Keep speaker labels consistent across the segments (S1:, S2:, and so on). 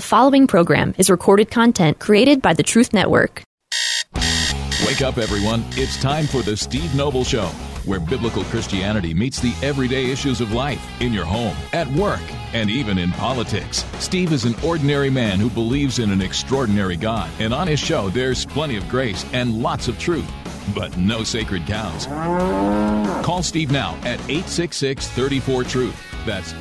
S1: The following program is recorded content created by the Truth Network.
S2: Wake up, everyone. It's time for the Steve Noble Show, where biblical Christianity meets the everyday issues of life in your home, at work, and even in politics. Steve is an ordinary man who believes in an extraordinary God, and on his show, there's plenty of grace and lots of truth, but no sacred cows. Call Steve now at 866-34-TRUTH. That's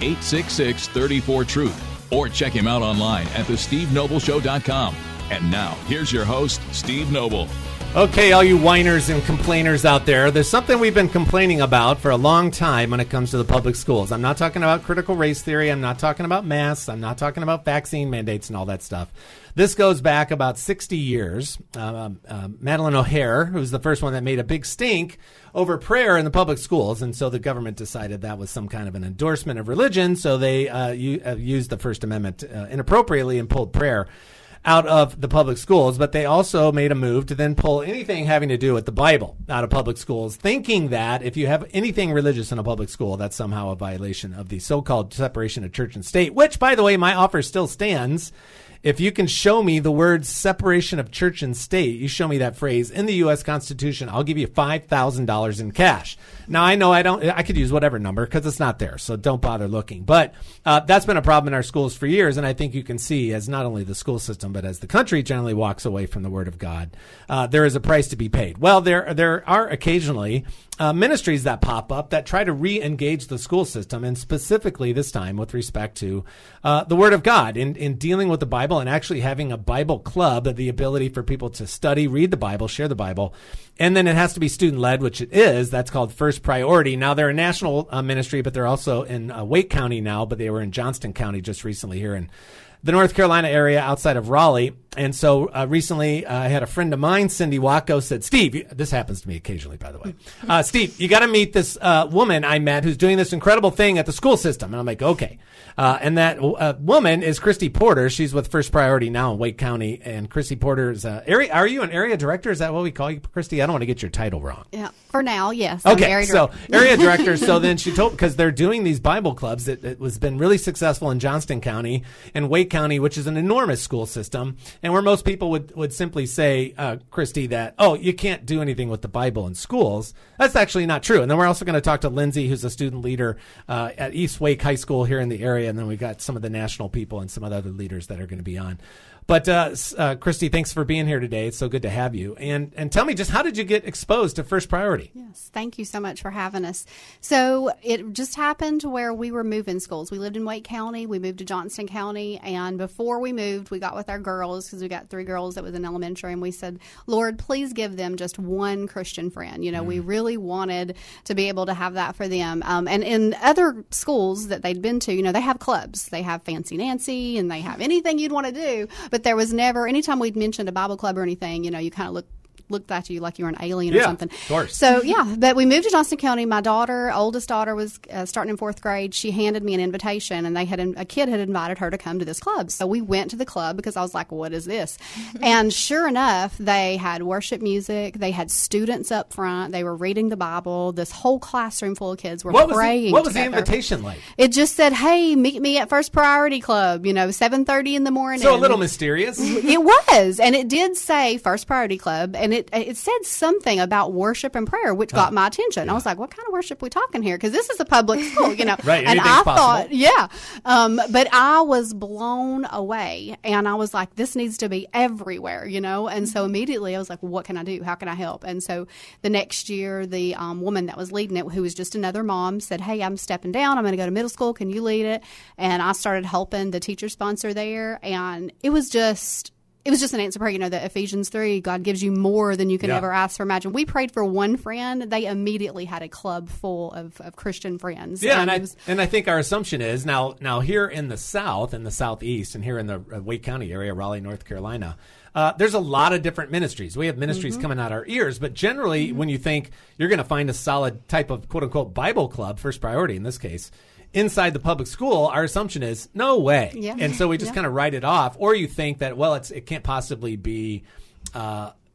S2: 866-34-TRUTH. Or check him out online at thestevenobleshow.com. And now, here's your host, Steve Noble.
S3: Okay, all you whiners and complainers out there, there's something we've been complaining about for a long time when it comes to the public schools. I'm not talking about critical race theory. I'm not talking about masks. I'm not talking about vaccine mandates and all that stuff. This goes back about 60 years. Madeleine O'Hair, who's the first one that made a big stink over prayer in the public schools, and so the government decided that was some kind of an endorsement of religion, so they used the First Amendment inappropriately and pulled prayer out of the public schools, but they also made a move to then pull anything having to do with the Bible out of public schools, thinking that if you have anything religious in a public school, that's somehow a violation of the so-called separation of church and state, which, by the way, my offer still stands. If you can show me the words separation of church and state, you show me that phrase in the U.S. Constitution, I'll give you $5,000 in cash. Now, I know I could use whatever number because it's not there, so don't bother looking. But that's been a problem in our schools for years, and I think you can see as not only the school system, but as the country generally walks away from the Word of God, there is a price to be paid. Well, there are occasionally ministries that pop up that try to re-engage the school system, and specifically this time with respect to the Word of God in dealing with the Bible and actually having a Bible club, the ability for people to study, read the Bible, share the Bible. And then it has to be student-led, which it is. That's called First Priority. Now, they're a national ministry, but they're also in Wake County now, but they were in Johnston County just recently here in the North Carolina area outside of Raleigh. And so recently I had a friend of mine, Cindy Wacko, said, Steve, this happens to me occasionally, by the way. Steve, you got to meet this woman I met who's doing this incredible thing at the school system. And I'm like, okay. And that woman is Christy Porter. She's with First Priority now in Wake County. And Christy Porter is are you an area director? Is that what we call you, Christy? I don't want to get your title wrong.
S4: Yeah, for now, yes.
S3: Okay, so area director. So then she told, because they're doing these Bible clubs, it was been really successful in Johnston County and Wake County, which is an enormous school system, and where most people would simply say, Christy, that, oh, you can't do anything with the Bible in schools. That's actually not true. And then we're also going to talk to Lindsay, who's a student leader at East Wake High School here in the area, and then we got some of the national people and some other leaders that are going to be on. But Christy, thanks for being here today. It's so good to have you. And tell me, just how did you get exposed to First Priority?
S4: Yes, thank you so much for having us. So it just happened where we were moving schools. We lived in Wake County. We moved to Johnston County. And before we moved, we got with our girls, because we got 3 girls that was in elementary. And we said, Lord, please give them just one Christian friend. You know, we really wanted to be able to have that for them. And in other schools that they'd been to, you know, they have clubs. They have Fancy Nancy, and they have anything you'd want to do. But there was never, anytime we'd mentioned a Bible club or anything, you know, you kind of looked at you like you were an alien or something.
S3: Of course.
S4: So, yeah, but we moved to Johnston County. My oldest daughter was starting in 4th grade. She handed me an invitation, and a kid had invited her to come to this club. So we went to the club because I was like, what is this? And sure enough, they had worship music. They had students up front. They were reading the Bible. This whole classroom full of kids were praying
S3: What was
S4: together.
S3: the invitation like?
S4: It just said, hey, meet me at First Priority Club, 7:30 in the morning.
S3: So a little mysterious.
S4: It was. And it did say First Priority Club, and it said something about worship and prayer, which got my attention. I was like, what kind of worship are we talking here? Because this is a public school,
S3: Right,
S4: and I
S3: possible.
S4: thought, but I was blown away, and I was like, this needs to be everywhere, and so immediately I was like, well, what can I do? How can I help? And so the next year, the woman that was leading it, who was just another mom, said, hey, I'm stepping down. I'm going to go to middle school. Can you lead it? And I started helping the teacher sponsor there, and it was just an answer prayer, the Ephesians 3, God gives you more than you can ever ask or imagine. We prayed for one friend. They immediately had a club full of Christian friends.
S3: Yeah, and I think our assumption is, now here in the South, in the Southeast, and here in the Wake County area, Raleigh, North Carolina, there's a lot of different ministries. We have ministries coming out our ears, but generally when you think you're going to find a solid type of quote-unquote Bible club, First Priority in this case, inside the public school, our assumption is no way. Yeah. And so we just kind of write it off. Or you think that, well, it can't possibly be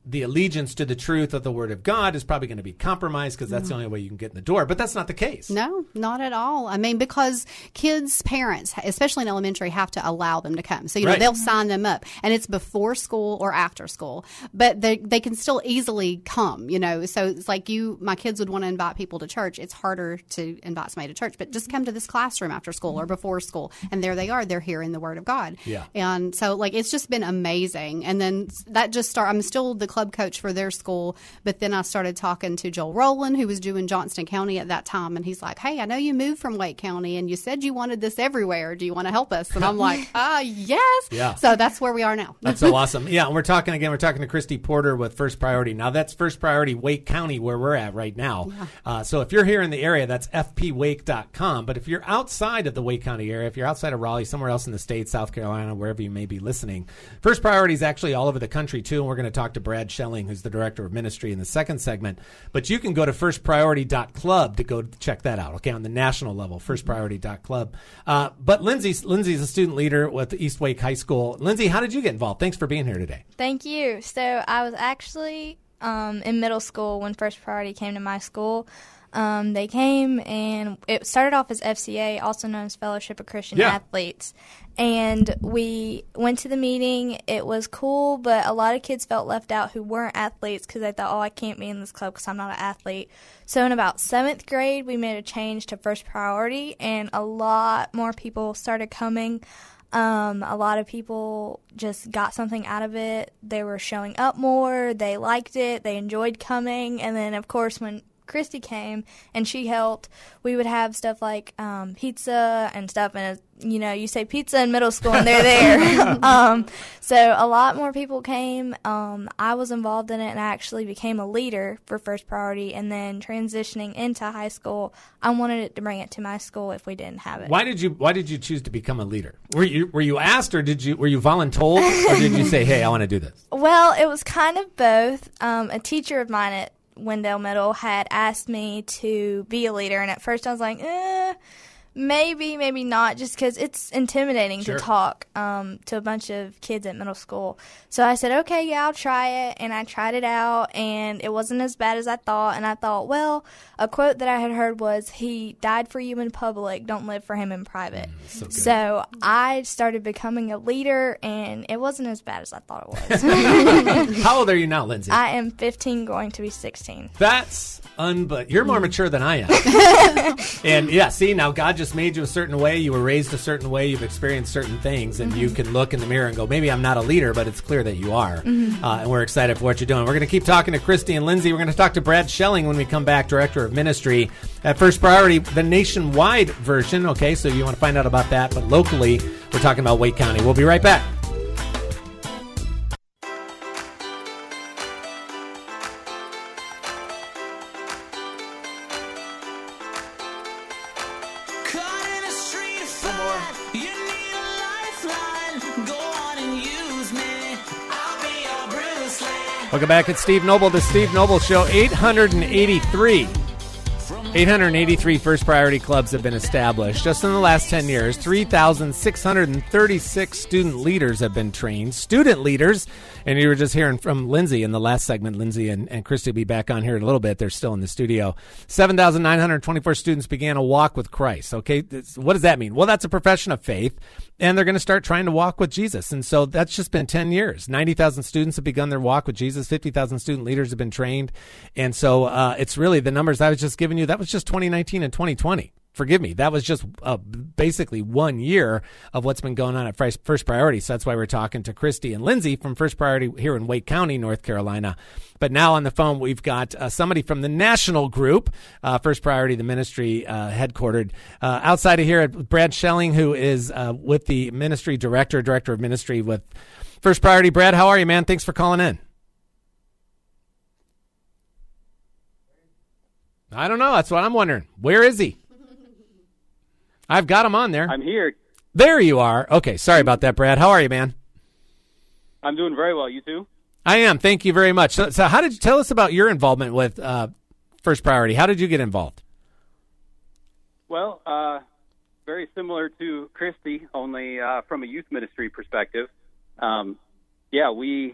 S3: the allegiance to the truth of the Word of God is probably going to be compromised because that's the only way you can get in the door. But that's not the case.
S4: No, not at all. I mean, because kids' parents, especially in elementary, have to allow them to come. So,
S3: Right.
S4: they'll sign them up. And it's before school or after school. But they can still easily come, So it's like my kids would want to invite people to church. It's harder to invite somebody to church. But just come to this classroom after school or before school. And there they are. They're hearing the Word of God.
S3: Yeah.
S4: And so, it's just been amazing. And then that just started. I'm still the club coach for their school, but then I started talking to Joel Rowland, who was doing Johnston County at that time, and he's like, "Hey, I know you moved from Wake County, and you said you wanted this everywhere. Do you want to help us?" And I'm like, yes.
S3: Yeah.
S4: So that's where we are now.
S3: That's so awesome. Yeah, and we're talking to Christy Porter with First Priority. Now, that's First Priority Wake County where we're at right now. Yeah. So if you're here in the area, that's fpwake.com. But if you're outside of the Wake County area, if you're outside of Raleigh, somewhere else in the state, South Carolina, wherever you may be listening, First Priority is actually all over the country, too, and we're going to talk to Brad Schelling, who's the Director of Ministry, in the second segment. But you can go to firstpriority.club to go check that out, okay, on the national level, firstpriority.club. But Lindsay's a student leader with East Wake High School. Lindsay, how did you get involved? Thanks for being here today.
S5: Thank you. So I was actually in middle school when First Priority came to my school. They came, and it started off as FCA, also known as Fellowship of Christian Athletes. And we went to the meeting. It was cool, but a lot of kids felt left out who weren't athletes because they thought, I can't be in this club because I'm not an athlete. So in about 7th grade, we made a change to First Priority, and a lot more people started coming. A lot of people just got something out of it. They were showing up more. They liked it. They enjoyed coming. And then, of course, when Christy came and she helped, we would have stuff like pizza and stuff, and you say pizza in middle school and they're there. So a lot more people came. I was involved in it, and I actually became a leader for First Priority. And then transitioning into high school, I wanted it to bring it to my school if we didn't have it.
S3: Why did you choose to become a leader? Were you asked, or were you voluntold, or did you say, hey, I want to do this?
S5: Well, it was kind of both. A teacher of mine at Wendell Middle had asked me to be a leader, and at first I was like, maybe not, just because it's intimidating to talk to a bunch of kids at middle school. So I said, okay, yeah, I'll try it, and I tried it out, and it wasn't as bad as I thought. And I thought, well, a quote that I had heard was, "He died for you in public, don't live for him in private." So I started becoming a leader, and it wasn't as bad as I thought it was.
S3: How old are you now, Lindsay?
S5: I am 15, going to be 16.
S3: That's you're more mature than I am. And yeah, see, now God just made you a certain way. You were raised a certain way. You've experienced certain things, and you can look in the mirror and go, maybe I'm not a leader, but it's clear that you are. And we're excited for what you're doing. We're going to keep talking to Christy and Lindsay. We're going to talk to Brad Schelling when we come back, Director of Ministry at First Priority, the nationwide version. Okay, so you want to find out about that, but locally, we're talking about Wake County. We'll be right back. Welcome back. It's Steve Noble, the Steve Noble Show. 883 First Priority Clubs have been established. Just in the last 10 years, 3,636 student leaders have been trained. Student leaders. And you were just hearing from Lindsay in the last segment. Lindsay and Christy will be back on here in a little bit. They're still in the studio. 7,924 students began a walk with Christ. Okay, what does that mean? Well, that's a profession of faith, and they're going to start trying to walk with Jesus. And so that's just been 10 years. 90,000 students have begun their walk with Jesus. 50,000 student leaders have been trained. And so it's really the numbers I was just giving you. That was just 2019 and 2020. Forgive me. That was just basically 1 year of what's been going on at First Priority. So that's why we're talking to Christy and Lindsay from First Priority here in Wake County, North Carolina. But now on the phone, we've got somebody from the national group, First Priority, the ministry headquartered outside of here, Brad Schelling, who is with the ministry director of ministry with First Priority. Brad, how are you, man? Thanks for calling in. I don't know. That's what I'm wondering. Where is he? I've got him on there.
S6: I'm here.
S3: There you are. Okay, sorry about that, Brad. How are you, man?
S6: I'm doing very well. You too?
S3: I am. Thank you very much. So how did you tell us about your involvement with First Priority? How did you get involved?
S6: Well, very similar to Christy, only from a youth ministry perspective. We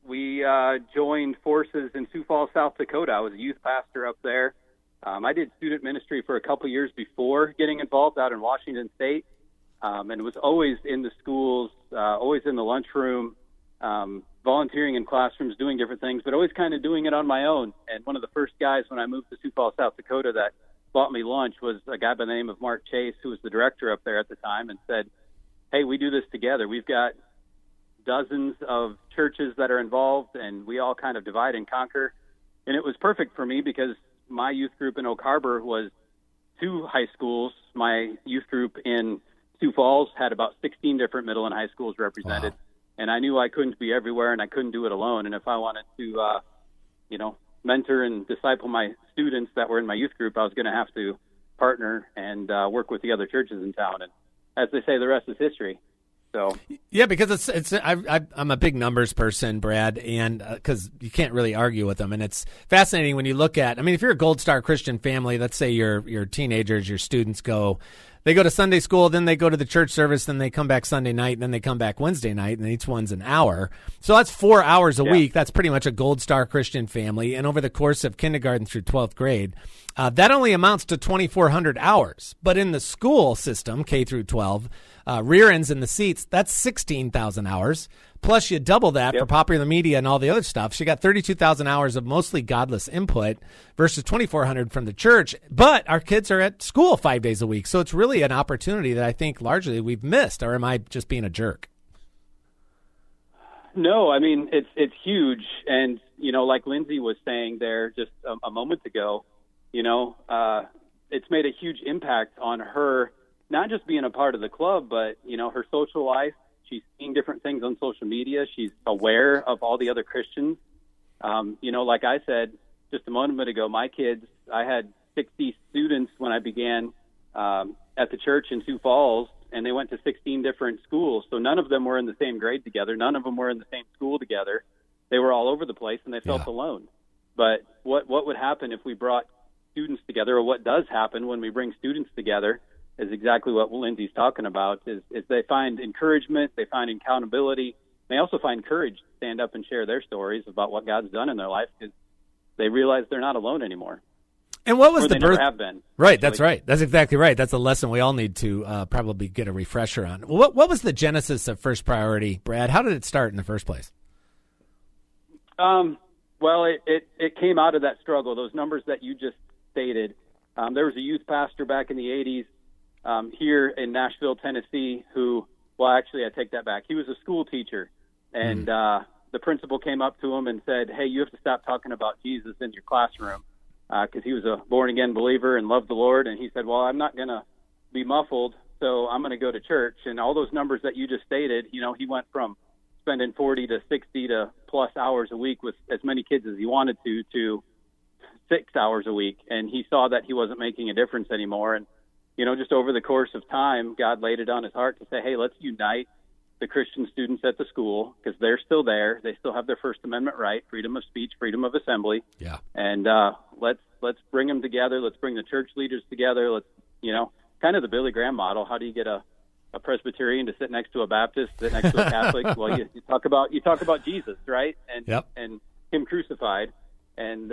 S6: we joined forces in Sioux Falls, South Dakota. I was a youth pastor up there. I did student ministry for a couple years before getting involved out in Washington State, and was always in the schools, always in the lunchroom, volunteering in classrooms, doing different things, but always kind of doing it on my own. And one of the first guys when I moved to Sioux Falls, South Dakota, that bought me lunch was a guy by the name of Mark Chase, who was the director up there at the time, and said, hey, we do this together. We've got dozens of churches that are involved, and we all kind of divide and conquer. And it was perfect for me because my youth group in Oak Harbor was 2 high schools. My youth group in Sioux Falls had about 16 different middle and high schools represented. Wow. And I knew I couldn't be everywhere, and I couldn't do it alone. And if I wanted to, mentor and disciple my students that were in my youth group, I was going to have to partner and work with the other churches in town. And as they say, the rest is history. So
S3: yeah, because I'm a big numbers person, Brad, and because you can't really argue with them, and it's fascinating when you look at. I mean, if you're a Gold Star Christian family, let's say your teenagers, your students they go to Sunday school, then they go to the church service, then they come back Sunday night, and then they come back Wednesday night, and each one's an hour. So that's 4 hours a week. That's pretty much a Gold Star Christian family, and over the course of kindergarten through 12th grade, that only amounts to 2,400 hours. But in the school system, K through 12, rear ends in the seats, that's 16,000 hours. Plus, you double that for popular media and all the other stuff. So you got 32,000 hours of mostly godless input versus 2,400 from the church. But our kids are at school 5 days a week. So it's really an opportunity that I think largely we've missed. Or am I just being a jerk?
S6: No, I mean, it's huge. And, like Lindsay was saying there just a moment ago, it's made a huge impact on her, not just being a part of the club, but, her social life. She's seeing different things on social media. She's aware of all the other Christians. Like I said just a moment ago, my kids, I had 60 students when I began at the church in Sioux Falls, and they went to 16 different schools. So none of them were in the same grade together. None of them were in the same school together. They were all over the place, and they felt alone. But what would happen if we brought students together, or what does happen when we bring students together, is exactly what Lindsay's talking about, is they find encouragement, they find accountability. They also find courage to stand up and share their stories about what God's done in their life, because they realize they're not alone anymore.
S3: And what was the birth?
S6: Never have been.
S3: Right, that's right. That's exactly right. That's a lesson we all need to probably get a refresher on. What was the genesis of First Priority, Brad? How did it start in the first place?
S6: Well, it came out of that struggle, those numbers that you just stated. There was a youth pastor back in the 80s here in Nashville, Tennessee, who, well, actually, I take that back. He was a school teacher, and the principal came up to him and said, hey, you have to stop talking about Jesus in your classroom, because he was a born-again believer and loved the Lord. And he said, well, I'm not going to be muffled, so I'm going to go to church. And all those numbers that you just stated, he went from spending 40 to 60 to plus hours a week with as many kids as he wanted to 6 hours a week. And he saw that he wasn't making a difference anymore. And just over the course of time, God laid it on his heart to say, hey, let's unite the Christian students at the school, because they're still there. They still have their First Amendment right, freedom of speech, freedom of assembly.
S3: Yeah.
S6: And let's bring them together. Let's bring the church leaders together. Let's, kind of the Billy Graham model. How do you get a Presbyterian to sit next to a Baptist, sit next to a Catholic? Well, you talk about Jesus, right? And him crucified. And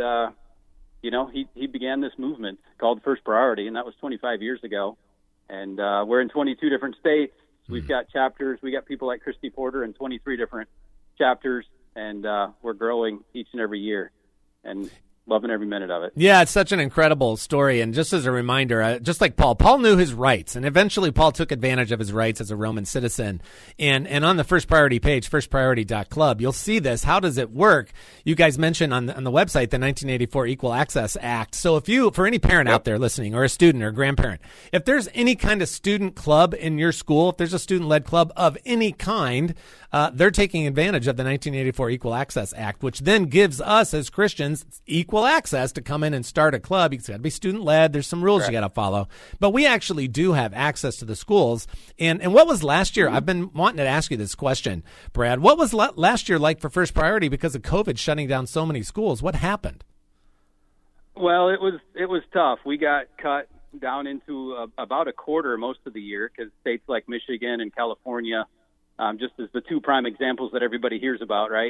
S6: he began this movement called First Priority, and that was 25 years ago. And we're in 22 different states. We've got chapters. We got people like Christy Porter in 23 different chapters, and we're growing each and every year. And loving every minute of it.
S3: Yeah, it's such an incredible story. And just as a reminder, just like Paul knew his rights, and eventually Paul took advantage of his rights as a Roman citizen. And on the First Priority page, firstpriority.club, you'll see this. How does it work? You guys mentioned on the website the 1984 Equal Access Act. So for any parent out there listening, or a student or a grandparent, if there's any kind of student club in your school, if there's a student-led club of any kind, they're taking advantage of the 1984 Equal Access Act, which then gives us as Christians equal access to come in and start a club. It's got to be student-led. There's some rules you got to follow. But we actually do have access to the schools. And what was last year? I've been wanting to ask you this question, Brad. What was last year like for First Priority because of COVID shutting down so many schools? What happened?
S6: Well, it was tough. We got cut down into about a quarter most of the year, because states like Michigan and California, just as the two prime examples that everybody hears about, right?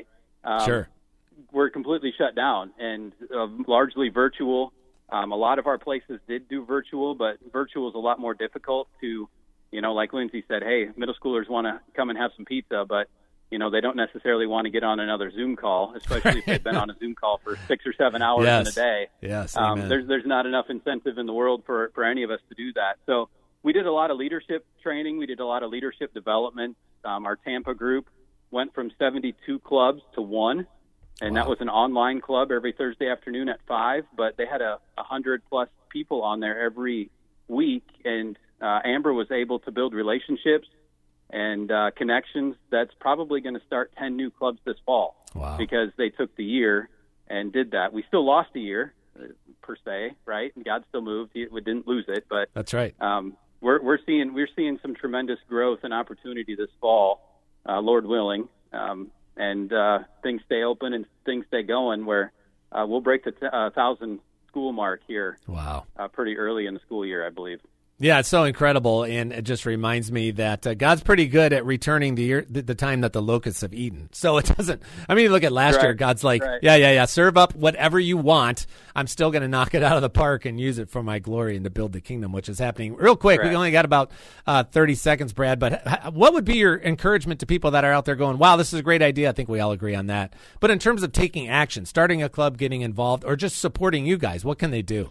S3: Sure.
S6: were completely shut down and largely virtual. A lot of our places did do virtual, but virtual is a lot more difficult to, like Lindsay said, hey, middle schoolers want to come and have some pizza, but, they don't necessarily want to get on another Zoom call, especially if they've been on a Zoom call for 6 or 7 hours in a day.
S3: Yes.
S6: There's not enough incentive in the world for any of us to do that. So we did a lot of leadership training. We did a lot of leadership development. Our Tampa group went from 72 clubs to 1. And that was an online club every Thursday afternoon at 5, but they had 100-plus people on there every week. And Amber was able to build relationships and connections. That's probably going to start 10 new clubs this fall.
S3: Wow.
S6: Because they took the year and did that. We still lost a year, per se, right? And God still moved. We didn't lose it. But
S3: that's right.
S6: We're seeing some tremendous growth and opportunity this fall, Lord willing. And things stay open and things stay going where we'll break the 1,000 school mark here.
S3: Wow.
S6: Pretty early in the school year, I believe.
S3: Yeah, it's so incredible, and it just reminds me that God's pretty good at returning the time that the locusts have eaten. So it doesn't. I mean, look at last year. God's like, yeah, serve up whatever you want. I'm still going to knock it out of the park and use it for my glory and to build the kingdom, which is happening real quick. We only got about 30 seconds, Brad. But what would be your encouragement to people that are out there going, "Wow, this is a great idea"? I think we all agree on that. But in terms of taking action, starting a club, getting involved, or just supporting you guys, what can they do?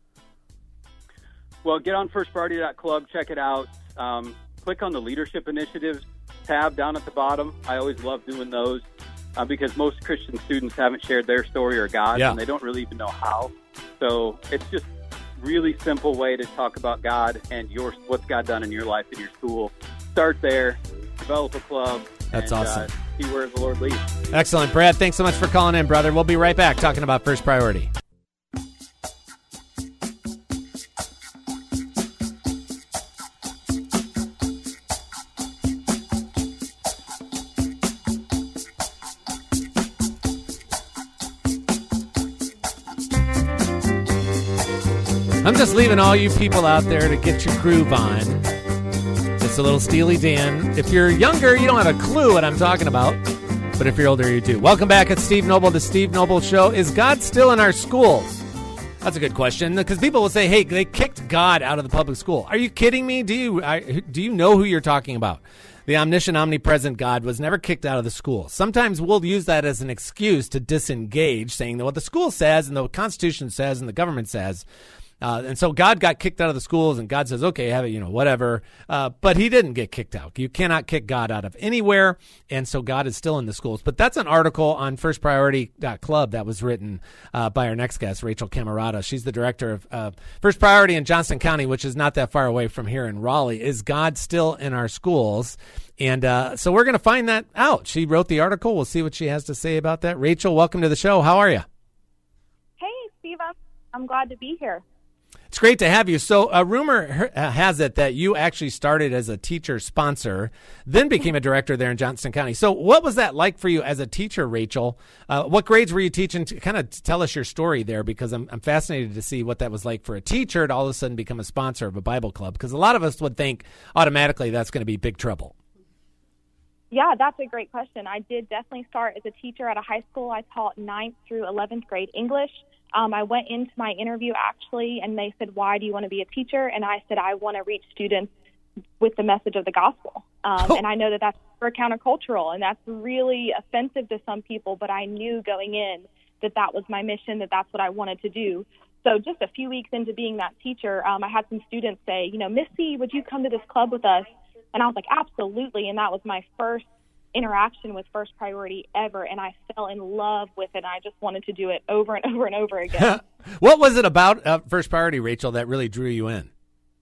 S6: Well, get on firstpriority.club, check it out. Click on the Leadership Initiatives tab down at the bottom. I always love doing those because most Christian students haven't shared their story or God, and they don't really even know how. So it's just really simple way to talk about God and what's God done in your life in your school. Start there, develop a club.
S3: That's awesome.
S6: See where the Lord leads.
S3: Excellent. Brad, thanks so much for calling in, brother. We'll be right back talking about First Priority. I'm just leaving all you people out there to get your groove on. It's a little Steely Dan. If you're younger, you don't have a clue what I'm talking about. But if you're older, you do. Welcome back. It's Steve Noble, The Steve Noble Show. Is God still in our schools? That's a good question, because people will say, hey, they kicked God out of the public school. Are you kidding me? Do you know who you're talking about? The omniscient, omnipresent God was never kicked out of the school. Sometimes we'll use that as an excuse to disengage, saying that what the school says and the Constitution says and the government says. And so God got kicked out of the schools, and God says, okay, have it, whatever. But he didn't get kicked out. You cannot kick God out of anywhere. And so God is still in the schools. But that's an article on firstpriority.club that was written by our next guest, Rachel Camerata. She's the director of First Priority in Johnston County, which is not that far away from here in Raleigh. Is God still in our schools? And so we're going to find that out. She wrote the article. We'll see what she has to say about that. Rachel, welcome to the show. How are you?
S7: Hey, Steve. I'm glad to be here.
S3: It's great to have you. So a rumor has it that you actually started as a teacher sponsor, then became a director there in Johnston County. So what was that like for you as a teacher, Rachel? What grades were you teaching? Kind of tell us your story there, because I'm fascinated to see what that was like for a teacher to all of a sudden become a sponsor of a Bible club, because a lot of us would think automatically that's going to be big trouble.
S7: Yeah, that's a great question. I did definitely start as a teacher at a high school. I taught 9th through 11th grade English. I went into my interview, actually, and they said, why do you want to be a teacher? And I said, I want to reach students with the message of the gospel. And I know that that's super countercultural, and that's really offensive to some people, but I knew going in that that was my mission, that that's what I wanted to do. So just a few weeks into being that teacher, I had some students say, Missy, would you come to this club with us? And I was like, absolutely. And that was my first interaction with First Priority ever, and I fell in love with it. And I just wanted to do it over and over and over again.
S3: What was it about First Priority, Rachel, that really drew you in?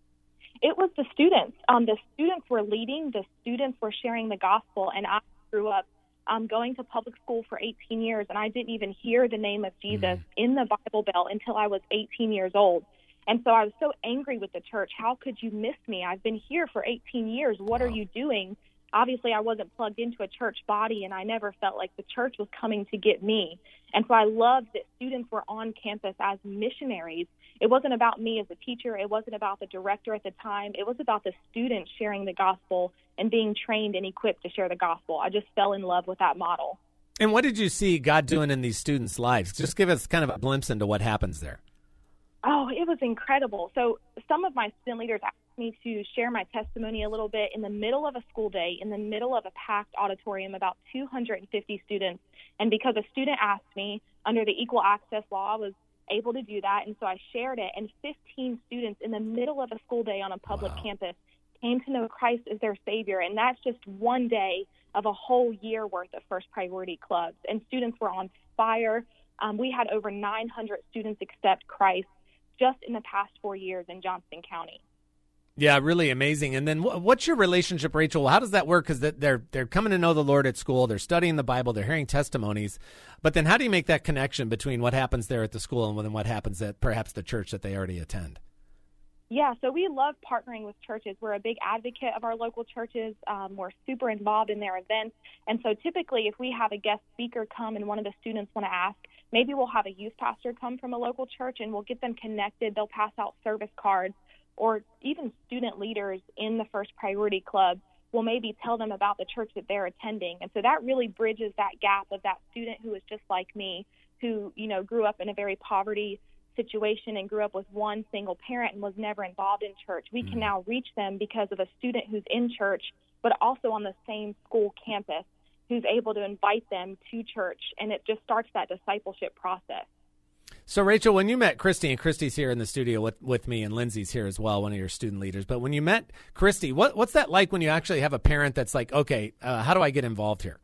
S7: It was the students. The students were leading. The students were sharing the gospel. And I grew up going to public school for 18 years, and I didn't even hear the name of Jesus in the Bible Belt until I was 18 years old. And so I was so angry with the church. How could you miss me? I've been here for 18 years. What are you doing? Obviously, I wasn't plugged into a church body, and I never felt like the church was coming to get me. And so I loved that students were on campus as missionaries. It wasn't about me as a teacher. It wasn't about the director at the time. It was about the students sharing the gospel and being trained and equipped to share the gospel. I just fell in love with that model.
S3: And what did you see God doing in these students' lives? Just give us kind of a glimpse into what happens there.
S7: Oh, it was incredible. So some of my student leaders asked me to share my testimony a little bit in the middle of a school day, in the middle of a packed auditorium, about 250 students. And because a student asked me under the Equal Access Law, I was able to do that. And so I shared it. And 15 students in the middle of a school day on a public campus came to know Christ as their Savior. And that's just one day of a whole year worth of First Priority clubs. And students were on fire. We had over 900 students accept Christ just in the past 4 years in Johnston County.
S3: Yeah, really amazing. And then what's your relationship, Rachel? How does that work? Because they're coming to know the Lord at school. They're studying the Bible. They're hearing testimonies. But then how do you make that connection between what happens there at the school and then what happens at perhaps the church that they already attend?
S7: Yeah, so we love partnering with churches. We're a big advocate of our local churches. We're super involved in their events. And so typically if we have a guest speaker come and one of the students want to ask, maybe we'll have a youth pastor come from a local church and we'll get them connected. They'll pass out service cards, or even student leaders in the First Priority Club will maybe tell them about the church that they're attending. And so that really bridges that gap of that student who is just like me, who, grew up in a very poverty situation and grew up with one single parent and was never involved in church. We can now reach them because of a student who's in church, but also on the same school campus, who's able to invite them to church. And it just starts that discipleship process.
S3: So, Rachel, when you met Christy, and Christy's here in the studio with me, and Lindsay's here as well, one of your student leaders, but when you met Christy, what's that like when you actually have a parent that's like, okay, how do I get involved here?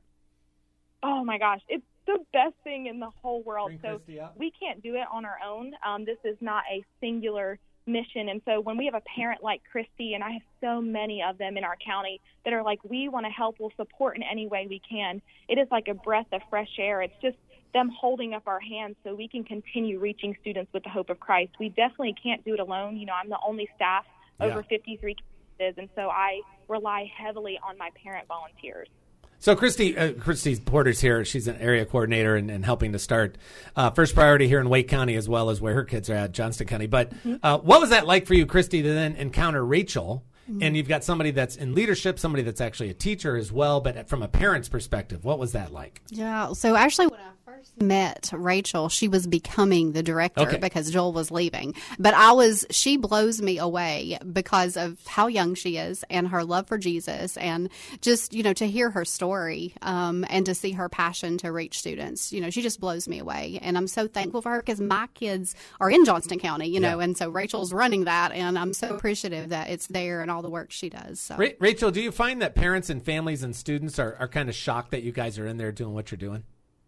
S7: Oh, my gosh. It's the best thing in the whole world.
S3: Bring
S7: so
S3: Christy up.
S7: We can't do it on our own. This is not a singular mission. And so when we have a parent like Christy, and I have so many of them in our county that are like, we want to help, we'll support in any way we can, it is like a breath of fresh air. It's just them holding up our hands so we can continue reaching students with the hope of Christ. We definitely can't do it alone. I'm the only staff over 53 campuses, and so I rely heavily on my parent volunteers. So
S3: Christy Porter's here. She's an area coordinator and helping to start First Priority here in Wake County, as well as where her kids are at, Johnston County. But what was that like for you, Christy, to then encounter Rachel? And you've got somebody that's in leadership, somebody that's actually a teacher as well, but from a parent's perspective, what was that like?
S4: Yeah, so actually when I first met Rachel, she was becoming the director because Joel was leaving. But she blows me away because of how young she is and her love for Jesus, and just, to hear her story and to see her passion to reach students. She just blows me away. And I'm so thankful for her because my kids are in Johnston County, and so Rachel's running that, and I'm so appreciative that it's there and all the work she does. So.
S3: Rachel, do you find that parents and families and students are kind of shocked that you guys are in there doing what you're doing?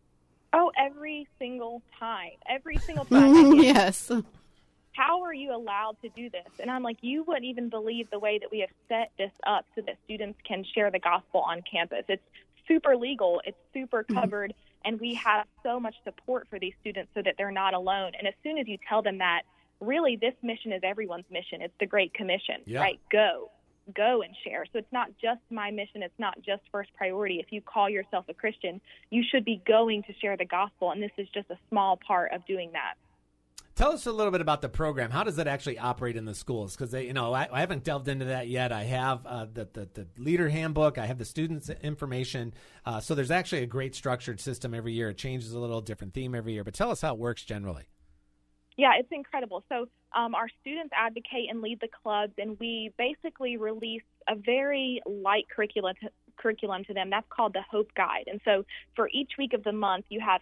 S7: Oh, every single time. Every single time.
S4: Yes.
S7: How are you allowed to do this? And I'm like, you wouldn't even believe the way that we have set this up so that students can share the gospel on campus. It's super legal. It's super covered. And we have so much support for these students so that they're not alone. And as soon as you tell them that, really, this mission is everyone's mission. It's the Great Commission, right? Go and share. So it's not just my mission. It's not just First Priority. If you call yourself a Christian, you should be going to share the gospel, and this is just a small part of doing that.
S3: Tell us a little bit about the program. How does it actually operate in the schools? Because I haven't delved into that yet. I have the leader handbook. I have the students' information. So there's actually a great structured system every year. It changes a little, different theme every year. But tell us how it works generally.
S7: Yeah, it's incredible. So our students advocate and lead the clubs, and we basically release a very light curriculum to them. That's called the Hope Guide. And so for each week of the month, you have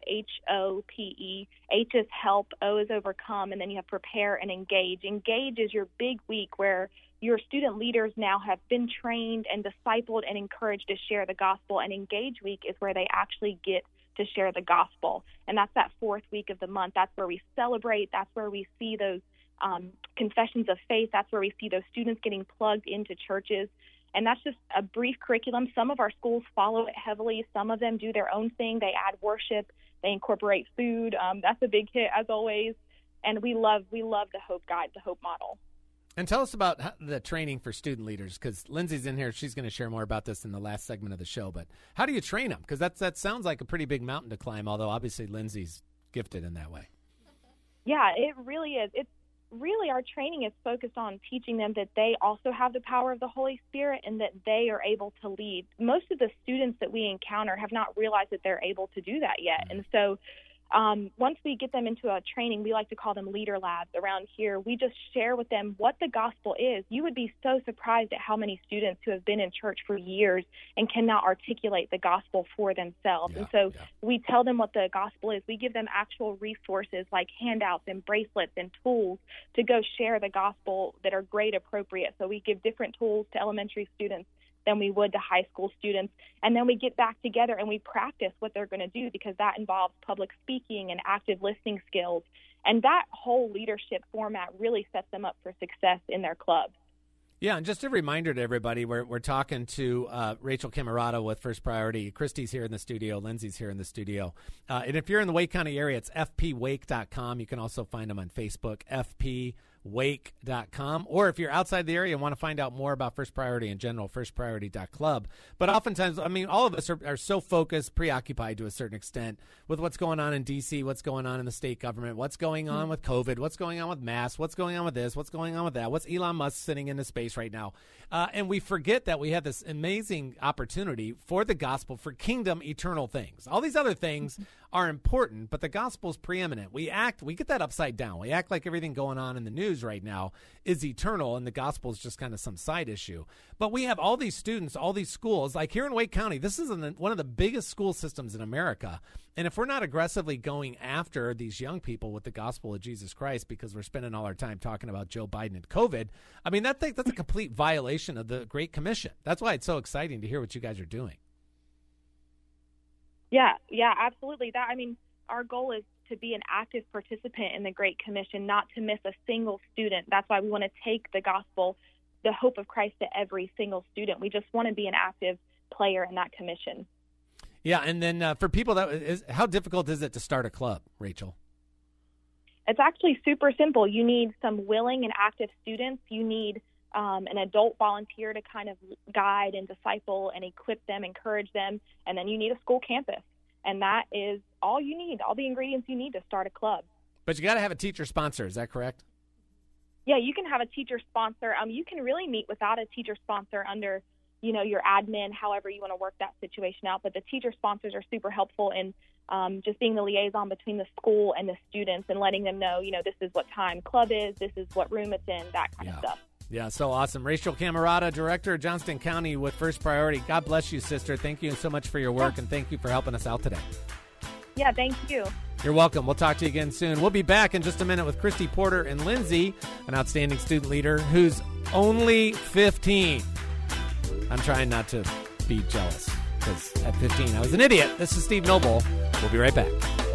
S7: HOPE. H is help, O is overcome, and then you have prepare and engage. Engage is your big week where your student leaders now have been trained and discipled and encouraged to share the gospel. And Engage week is where they actually get to share the gospel. And that's that fourth week of the month. That's where we celebrate. That's where we see those confessions of faith. That's where we see those students getting plugged into churches. And that's just a brief curriculum. Some of our schools follow it heavily. Some of them do their own thing. They add worship. They incorporate food. That's a big hit, as always. And we love the Hope Guide, the Hope model.
S3: And tell us about the training for student leaders, because Lindsay's in here. She's going to share more about this in the last segment of the show. But how do you train them? Because that sounds like a pretty big mountain to climb, although obviously Lindsay's gifted in that way.
S7: Yeah, it really is. really our training is focused on teaching them that they also have the power of the Holy Spirit and that they are able to lead. Most of the students that we encounter have not realized that they're able to do that yet. And so once we get them into a training, we like to call them leader labs around here. We just share with them what the gospel is. You would be so surprised at how many students who have been in church for years and cannot articulate the gospel for themselves. And so we tell them what the gospel is. We give them actual resources like handouts and bracelets and tools to go share the gospel that are grade appropriate. So we give different tools to elementary students than we would to high school students. And then we get back together and we practice what they're going to do, because that involves public speaking and active listening skills. And that whole leadership format really sets them up for success in their clubs.
S3: Yeah, and just a reminder to everybody, we're talking to Rachel Camerata with First Priority. Christy's here in the studio. Lindsay's here in the studio. And if you're in the Wake County area, it's fpwake.com. You can also find them on Facebook, fpwake.com. Or if you're outside the area and want to find out more about First Priority in general, firstpriority.club. But oftentimes, I mean, all of us are so focused, preoccupied to a certain extent with what's going on in D.C., what's going on in the state government, what's going on with COVID, what's going on with masks, what's going on with this, what's going on with that, what's Elon Musk sitting into space right now. And we forget that we have this amazing opportunity for the gospel, for kingdom eternal things. All these other things are important, but the gospel's preeminent. We get that upside down. We act like everything going on in the news right now is eternal and the gospel is just kind of some side issue. But we have all these students, all these schools, like here in Wake County, this is one of the biggest school systems in America. And if we're not aggressively going after these young people with the gospel of Jesus Christ, because we're spending all our time talking about Joe Biden and COVID, I mean, that's a complete violation of the Great Commission. That's why it's so exciting to hear what you guys are doing.
S7: Yeah, absolutely. Our goal is to be an active participant in the Great Commission, not to miss a single student. That's why we want to take the gospel, the hope of Christ, to every single student. We just want to be an active player in that commission.
S3: Yeah, and then for people, how difficult is it to start a club, Rachel?
S7: It's actually super simple. You need some willing and active students. You need an adult volunteer to kind of guide and disciple and equip them, encourage them, and then you need a school campus. And that is all you need, all the ingredients you need to start a club.
S3: But you got to have a teacher sponsor, is that correct?
S7: Yeah, you can have a teacher sponsor. You can really meet without a teacher sponsor under, your admin, however you want to work that situation out. But the teacher sponsors are super helpful in just being the liaison between the school and the students and letting them know, this is what time club is, this is what room it's in, that kind of stuff.
S3: Yeah, so awesome. Rachel Camerata, Director of Johnston County with First Priority. God bless you, sister. Thank you so much for your work, and thank you for helping us out today.
S7: Yeah, thank you.
S3: You're welcome. We'll talk to you again soon. We'll be back in just a minute with Christy Porter and Lindsay, an outstanding student leader who's only 15. I'm trying not to be jealous, because at 15 I was an idiot. This is Steve Noble. We'll be right back.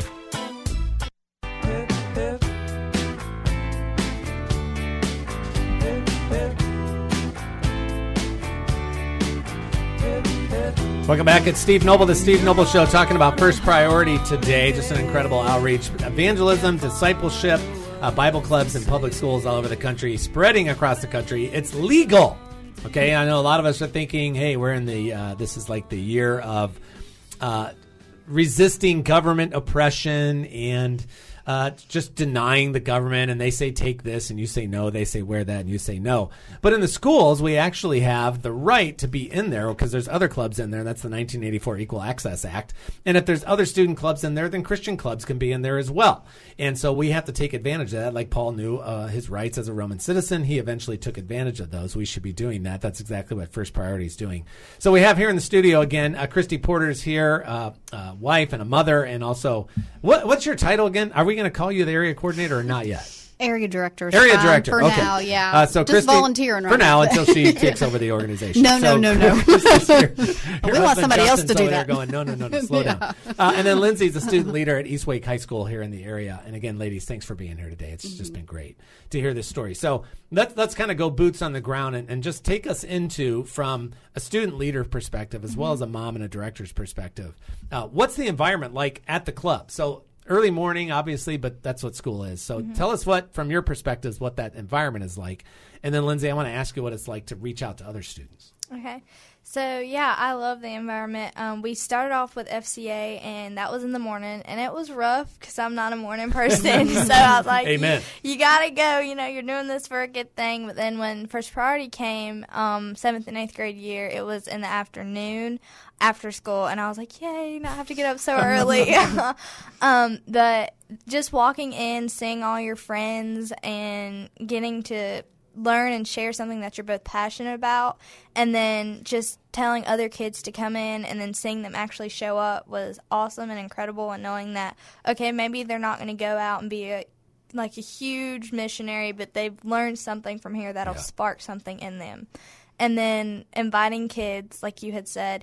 S3: Welcome back. It's Steve Noble, the Steve Noble Show, talking about First Priority today. Just an incredible outreach, evangelism, discipleship, Bible clubs in public schools all over the country, spreading across the country. It's legal. Okay, I know a lot of us are thinking, hey, we're in the, this is like the year of resisting government oppression and just denying the government, and they say take this and you say no, they say wear that and you say no. But in the schools, we actually have the right to be in there because there's other clubs in there. That's the 1984 Equal Access Act. And if there's other student clubs in there, then Christian clubs can be in there as well. And so we have to take advantage of that. Like Paul knew his rights as a Roman citizen. He eventually took advantage of those. We should be doing that. That's exactly what First Priority is doing. So we have here in the studio again, Christy Porter's here, wife and a mother, and also, what's your title again? Are we going to call you the area coordinator or not yet?
S4: Area director.
S3: Area director.
S4: For
S3: okay.
S4: now, yeah.
S3: So
S4: just
S3: Christy,
S4: volunteering right
S3: for now until she takes over the organization.
S4: No. We want somebody else to do that.
S3: Going, no, slow down. And then Lindsay's a student leader at East Wake High School here in the area. And again, ladies, thanks for being here today. It's just been great to hear this story. So let's kind of go boots on the ground and just take us into, from a student leader perspective as well as a mom and a director's perspective, what's the environment like at the club? So early morning, obviously, but that's what school is. So tell us from your perspectives, what that environment is like. And then, Lindsay, I want to ask you what it's like to reach out to other students.
S5: Okay. So, yeah, I love the environment. We started off with FCA, and that was in the morning, and it was rough because I'm not a morning person. So I was like,
S3: Amen.
S5: You got to go. You know, you're doing this for a good thing. But then when First Priority came, 7th and 8th grade year, it was in the afternoon after school, and I was like, yay, not have to get up so early. But just walking in, seeing all your friends, and getting to learn and share something that you're both passionate about, and then just telling other kids to come in and then seeing them actually show up was awesome and incredible, and knowing that, okay, maybe they're not going to go out and be a huge missionary, but they've learned something from here that'll spark something in them. And then inviting kids, like you had said,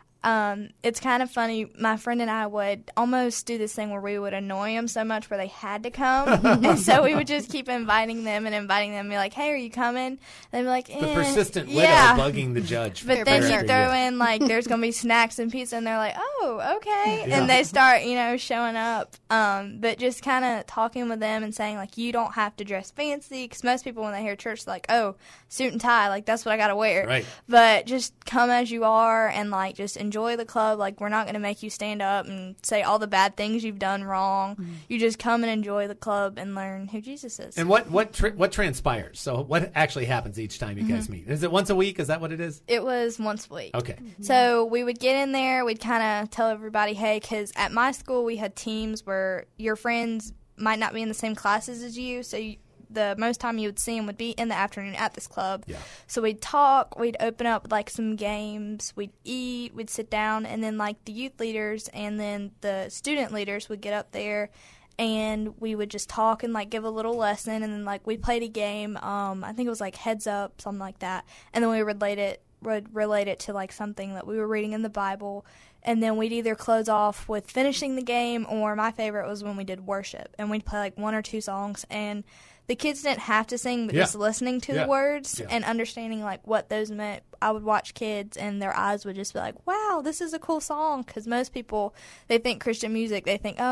S5: it's kind of funny. My friend and I would almost do this thing where we would annoy them so much where they had to come. And so we would just keep inviting them and be like, hey, are you coming? And they'd be like,
S3: The persistent widow bugging the judge.
S5: But then you throw in, there's going to be snacks and pizza, and they're like, oh, okay. Yeah. And they start, showing up. But just kind of talking with them and saying, you don't have to dress fancy. Because most people, when they hear church, they're like, oh, suit and tie. That's what I got to wear.
S3: Right.
S5: But just come as you are and, just enjoy the club. We're not going to make you stand up and say all the bad things you've done wrong. Mm-hmm. You just come and enjoy the club and learn who Jesus is.
S3: And what transpires? So what actually happens each time you guys meet? Is it once a week? Is that what it is?
S5: It was once a week.
S3: Okay.
S5: Mm-hmm. So we would get in there. We'd kind of tell everybody, hey, because at my school we had teams where your friends might not be in the same classes as you, so the most time you would see them would be in the afternoon at this club. Yeah. So we'd talk, we'd open up some games, we'd eat, we'd sit down, and then the youth leaders and then the student leaders would get up there, and we would just talk and give a little lesson, and then we played a game. I think it was Heads Up, something like that, and then we would relate it to something that we were reading in the Bible. And then we'd either close off with finishing the game, or my favorite was when we did worship, and we'd play 1 or 2 songs, and the kids didn't have to sing, but just listening to the words and understanding what those meant. I would watch kids, and their eyes would just be like, wow, this is a cool song. Because most people, they think Christian music, they think,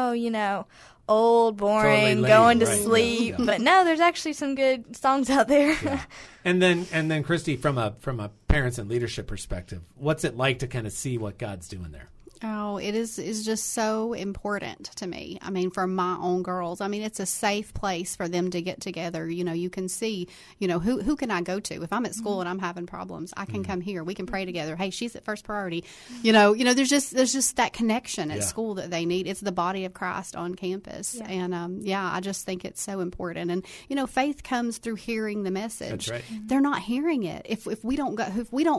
S5: old, boring, totally going to sleep. Yeah. But no, there's actually some good songs out there.
S3: Yeah. And then Christy, from a parents and leadership perspective, what's it like to kind of see what God's doing there?
S4: Oh, it is just so important to me. I mean, for my own girls, it's a safe place for them to get together. You can see, who can I go to? If I'm at school and I'm having problems, I can come here. We can pray together. Hey, she's at First Priority. There's just that connection at school that they need. It's the body of Christ on campus. Yeah. And, I just think it's so important. And, faith comes through hearing the message.
S3: That's right.
S4: They're not hearing it. If we don't go, if we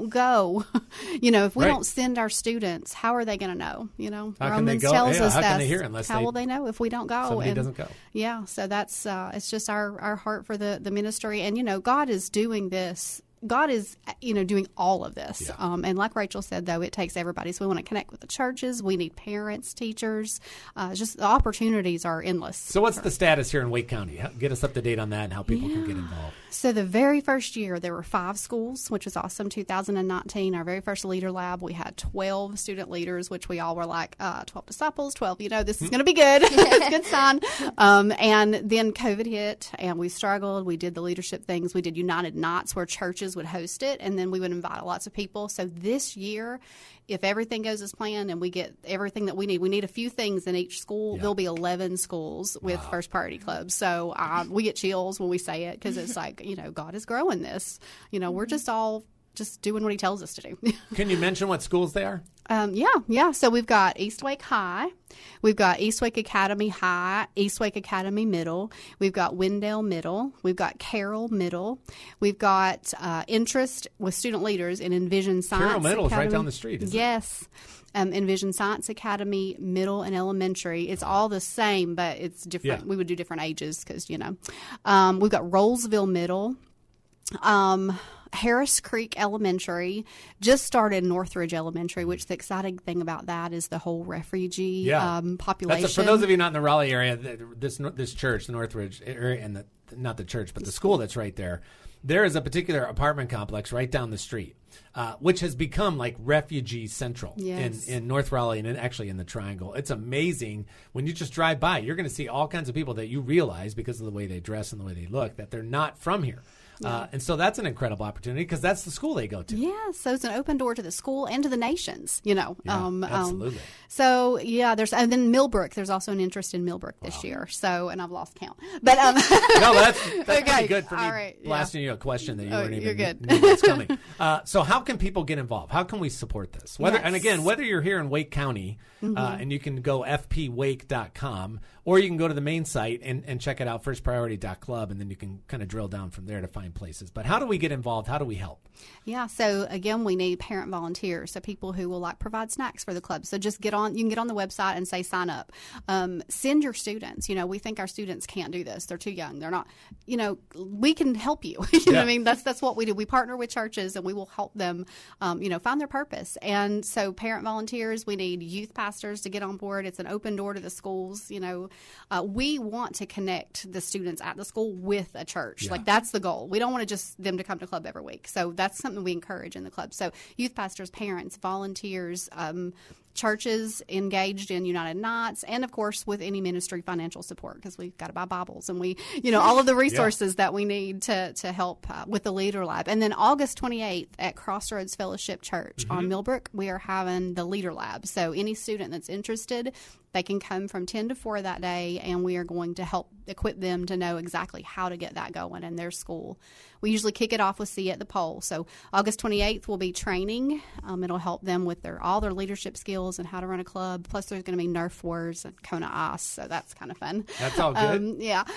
S4: don't send our students, how are they going to know? Romans tells us that. How will they know if we don't go?
S3: Somebody doesn't go.
S4: Yeah, so that's it's just our heart for the ministry, and God is doing this. God is, doing all of this. Yeah. And like Rachel said, though, it takes everybody. So we want to connect with the churches. We need parents, teachers. Just the opportunities are endless.
S3: So what's the status here in Wake County? Get us up to date on that and how people can get involved.
S4: So the very first year, there were 5 schools, which was awesome. 2019, our very first leader lab, we had 12 student leaders, which we all were 12 disciples, 12, this is going to be good. It's a good sign. And then COVID hit, and we struggled. We did the leadership things. We did United Nights, where churches would host it, and then we would invite lots of people. So this year, if everything goes as planned and we get everything that we need a few things in each school. There'll be 11 schools with First Priority Clubs. So we get chills when we say it, because it's God is growing this. We're just all doing what he tells us to do.
S3: Can you mention what schools they are?
S4: Yeah. So we've got Eastwake High, we've got Eastwake Academy High, Eastwake Academy Middle, we've got Wendell Middle, we've got Carroll Middle, we've got interest with student leaders in Envision Science
S3: Carroll Middle
S4: Academy.
S3: Is right down the street, isn't it?
S4: Yes. Envision Science Academy, middle and elementary. It's all the same, but it's different. Yeah. We would do different ages because, we've got Rollsville Middle. Harris Creek Elementary just started Northridge Elementary, which the exciting thing about that is the whole refugee population.
S3: For those of you not in the Raleigh area, this church, the Northridge area, and not the church, but the school that's right there, there is a particular apartment complex right down the street, which has become refugee central in North Raleigh and actually in the Triangle. It's amazing. When you just drive by, you're going to see all kinds of people that you realize, because of the way they dress and the way they look, that they're not from here. And so that's an incredible opportunity because that's the school they go to.
S4: Yeah, so it's an open door to the school and to the nations,
S3: Yeah, absolutely.
S4: So, yeah, and then Millbrook. There's also an interest in Millbrook this year. So, and I've lost count. But
S3: no, that's
S4: okay.
S3: pretty good for me.
S4: All right,
S3: blasting you a question that you weren't even
S4: you're good.
S3: knew was coming. So how can people get involved? How can we support this? And again, whether you're here in Wake County, and you can go fpwake.com, or you can go to the main site and check it out, firstpriority.club, and then you can kind of drill down from there to find places. But how do we get involved? How do we help?
S4: Yeah, so again, we need parent volunteers, so people who will provide snacks for the club. So just you can get on the website and say sign up. Send your students. We think our students can't do this. They're too young. They're not, we can help you. You know what I mean? That's what we do. We partner with churches and we will help them, find their purpose. And so parent volunteers, we need youth pastors to get on board. It's an open door to the schools. We want to connect the students at the school with a church. Like that's the goal. We don't want just them to come to club every week. So that's something we encourage in the club. So youth pastors, parents, volunteers, churches engaged in United Nights, and of course with any ministry financial support, because we've got to buy Bibles and we, all of the resources that we need to help with the Leader Lab. And then August 28th at Crossroads Fellowship Church on Millbrook, we are having the Leader Lab. So any student that's interested, they can come from 10 to 4 that day, and we are going to help equip them to know exactly how to get that going in their school. We usually kick it off with See at the Pole. So August 28th will be training. It'll help them with all their leadership skills and how to run a club. Plus, there's going to be Nerf wars and Kona Ice, so that's kind of fun.
S3: That's all good.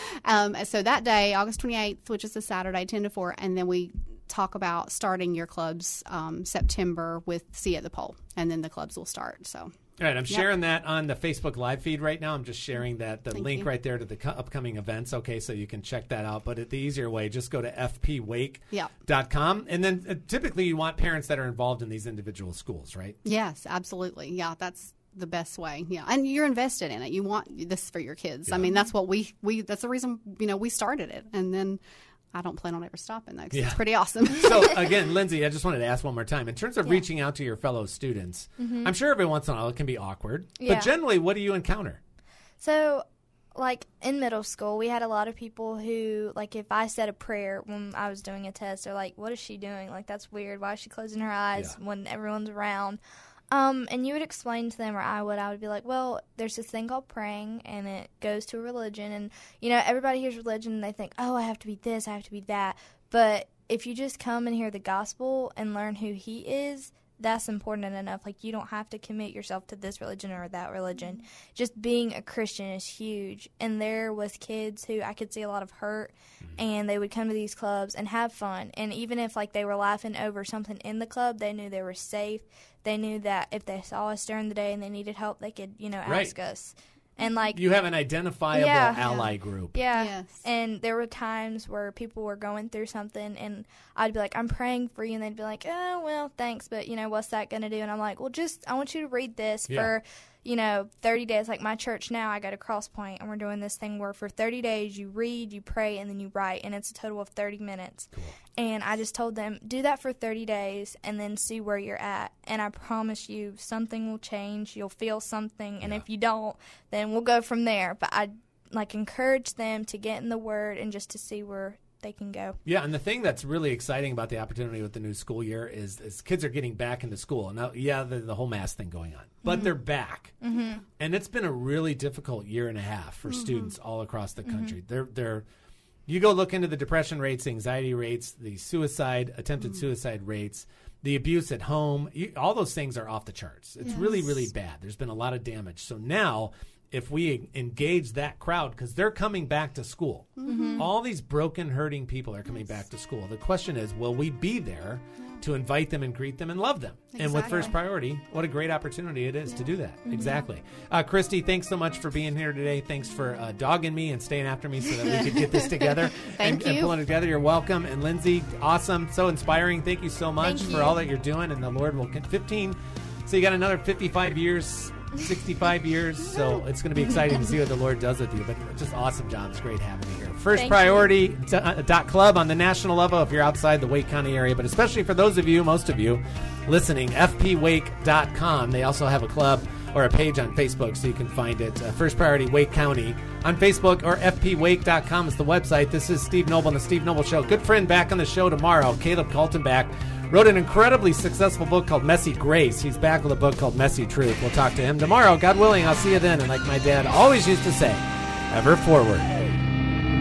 S4: So that day, August 28th, which is a Saturday, 10 to 4, and then we talk about starting your clubs September with See at the Pole, and then the clubs will start. So.
S3: All right, I'm sharing that on the Facebook live feed right now. I'm just sharing the link right there to the upcoming events. Okay, so you can check that out. But the easier way, just go to fpwake.com. And then typically you want parents that are involved in these individual schools, right?
S4: Yes, absolutely. Yeah, that's the best way. Yeah, and you're invested in it. You want this for your kids. I mean, that's what we that's the reason we started it. And then I don't plan on ever stopping, though, because it's pretty awesome.
S3: So, again, Lindsay, I just wanted to ask one more time. In terms of reaching out to your fellow students, I'm sure every once in a while it can be awkward. Yeah. But generally, what do you encounter?
S5: So, in middle school, we had a lot of people who, if I said a prayer when I was doing a test, they're like, what is she doing? That's weird. Why is she closing her eyes when everyone's around? And you would explain to them, or I would be like, well, there's this thing called praying, and it goes to a religion, and, everybody hears religion, and they think, oh, I have to be this, I have to be that, but if you just come and hear the gospel and learn who he is, that's important enough. You don't have to commit yourself to this religion or that religion. Just being a Christian is huge. And there was kids who I could see a lot of hurt, and they would come to these clubs and have fun. And even if they were laughing over something in the club, they knew they were safe. They knew that if they saw us during the day and they needed help, they could, ask us. And
S3: you have an identifiable ally group.
S5: Yeah.
S4: Yes.
S5: And there were times where people were going through something, and I'd be like, I'm praying for you, and they'd be like, oh, well, thanks, but what's that going to do? And I'm like, well, I want you to read this for 30 days. My church now, I got a Cross Point, and we're doing this thing where for 30 days you read, you pray, and then you write, and it's a total of 30 minutes.
S3: Cool.
S5: And I just told them, do that for 30 days and then see where you're at. And I promise you, something will change. You'll feel something. And if you don't, then we'll go from there. But I encourage them to get in the Word and just to see where they can go.
S3: Yeah, and the thing that's really exciting about the opportunity with the new school year is kids are getting back into school. Now, the whole mask thing going on, but they're back. And it's been a really difficult year and a half for students all across the country. They're you go look into the depression rates, anxiety rates, the attempted suicide rates, the abuse at home. All those things are off the charts. It's really, really bad. There's been a lot of damage. So now, if we engage that crowd, because they're coming back to school, all these broken, hurting people are coming back to school. The question is, will we be there to invite them and greet them and love them? Exactly. And with First Priority, what a great opportunity it is to do that. Exactly. Christy, thanks so much for being here today. Thanks for dogging me and staying after me so that we could get this together and pulling it together. You're welcome. And Lindsay, awesome. So inspiring. Thank you so much for all that you're doing. And the Lord will 15. So you got another 55 years, 65 years. So it's going to be exciting to see what the Lord does with you. But just awesome job. It's great having you here. FirstPriority.club on the national level if you're outside the Wake County area. But especially for those of you, most of you, listening, fpwake.com. They also have a club or a page on Facebook so you can find it. First Priority Wake County on Facebook, or fpwake.com is the website. This is Steve Noble and the Steve Noble Show. Good friend back on the show tomorrow, Caleb Kaltenbach. Wrote an incredibly successful book called Messy Grace. He's back with a book called Messy Truth. We'll talk to him tomorrow. God willing, I'll see you then. And like my dad always used to say, ever forward.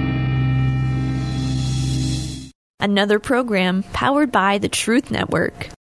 S1: Another program powered by the Truth Network.